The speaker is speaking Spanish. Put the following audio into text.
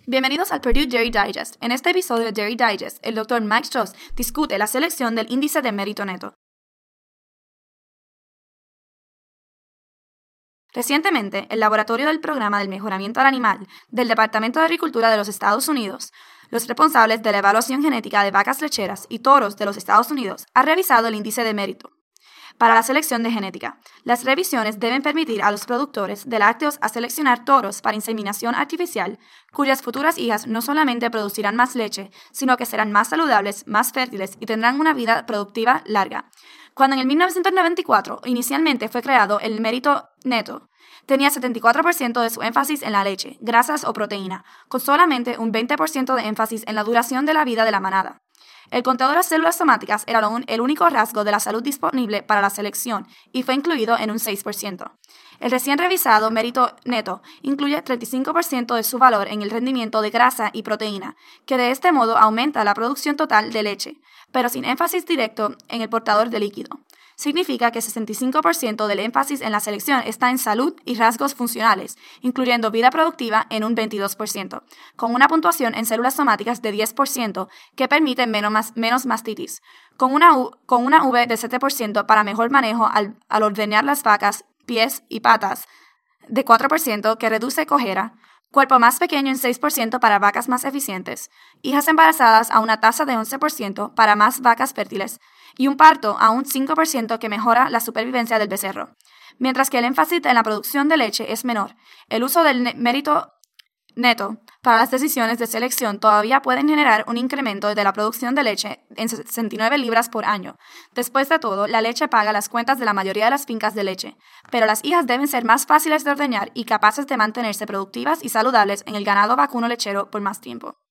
Bienvenidos al Purdue Dairy Digest. En este episodio de Dairy Digest, el Dr. Mike Strauss discute la selección del índice de mérito neto. Recientemente, el laboratorio del Programa del Mejoramiento al Animal del Departamento de Agricultura de los Estados Unidos, los responsables de la evaluación genética de vacas lecheras y toros de los Estados Unidos, ha revisado el índice de mérito para la selección de genética. Las revisiones deben permitir a los productores de lácteos a seleccionar toros para inseminación artificial, cuyas futuras hijas no solamente producirán más leche, sino que serán más saludables, más fértiles y tendrán una vida productiva larga. Cuando en el 1994 inicialmente fue creado el mérito neto, tenía 74% de su énfasis en la leche, grasas o proteína, con solamente un 20% de énfasis en la duración de la vida de la manada. El conteo de las células somáticas era el único rasgo de la salud disponible para la selección y fue incluido en un 6%. El recién revisado mérito neto incluye 35% de su valor en el rendimiento de grasa y proteína, que de este modo aumenta la producción total de leche, pero sin énfasis directo en el portador de líquido. Significa que 65% del énfasis en la selección está en salud y rasgos funcionales, incluyendo vida productiva en un 22%, con una puntuación en células somáticas de 10% que permite menos mastitis, con una V de 7% para mejor manejo al ordeñar las vacas, pies y patas, de 4% que reduce cojera, cuerpo más pequeño en 6% para vacas más eficientes, hijas embarazadas a una tasa de 11% para más vacas fértiles, y un parto a un 5% que mejora la supervivencia del becerro. Mientras que el énfasis en la producción de leche es menor, el uso del mérito neto para las decisiones de selección todavía pueden generar un incremento de la producción de leche en 69 libras por año. Después de todo, la leche paga las cuentas de la mayoría de las fincas de leche, pero las hijas deben ser más fáciles de ordeñar y capaces de mantenerse productivas y saludables en el ganado vacuno lechero por más tiempo.